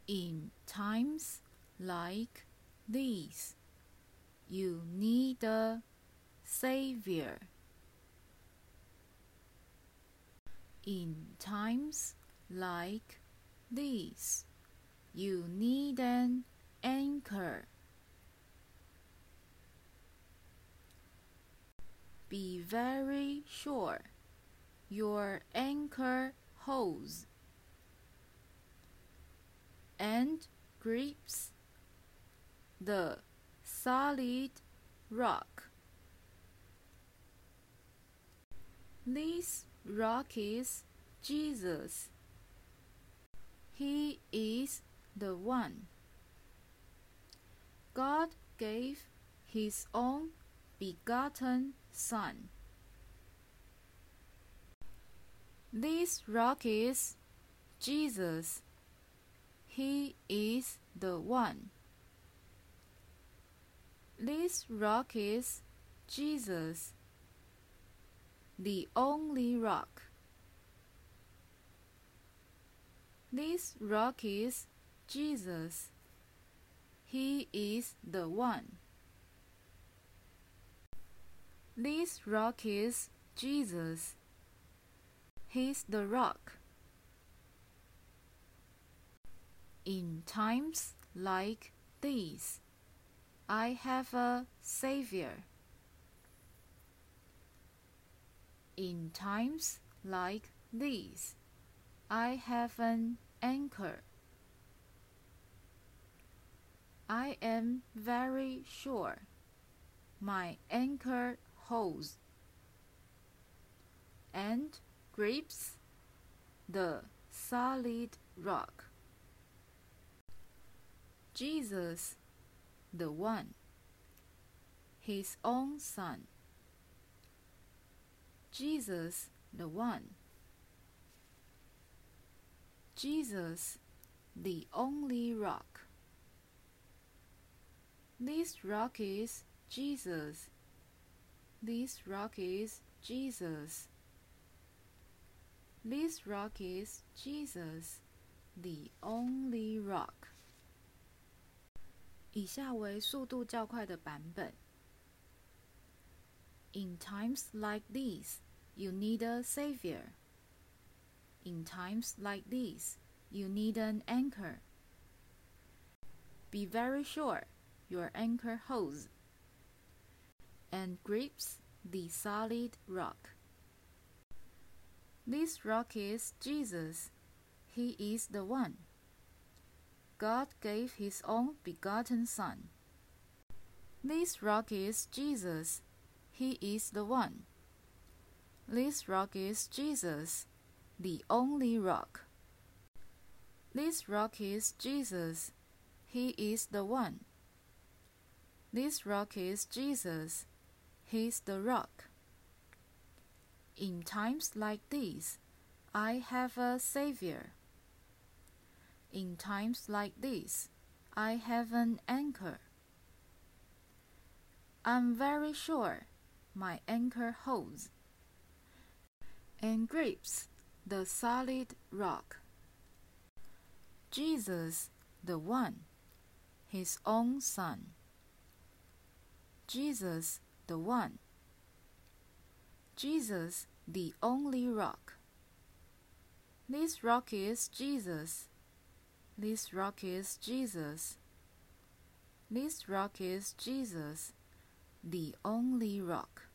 In times like these, you need a Savior. In times like these, you need an anchor. Be very sure your anchor holds and grips the solid rock. This rock is Jesus. He is the one. God gave His own begotten Son. This rock is Jesus. He is the one. This rock is Jesus, the only rock. This rock is Jesus. He is the one. This rock is Jesus. He's the rock. In times like these, I have a Savior. In times like these, I have an anchor. I am very sure my anchor holds and grips the solid rock. Jesus, the one, His own Son. Jesus, the one. Jesus, the only rock. This rock is Jesus. This rock is Jesus. This rock is Jesus, the only rock. 以下为速度较快的版本。In times like these, you need a Savior. In times like these, you need an anchor. Be very sure your anchor holds and grips the solid rock. This rock is Jesus. He is the one. God gave His own begotten Son. This rock is Jesus. He is the one. This rock is Jesus, the only rock. This rock is Jesus. He is the one. This rock is Jesus. He's the rock. In times like these, I have a Savior. In times like these, I have an anchor. I'm very sure my anchor holds and grips the solid rock. Jesus, the one, His own Son. Jesus, the one. Jesus, the only rock. This rock is Jesus. This rock is Jesus. This rock is Jesus, the only rock.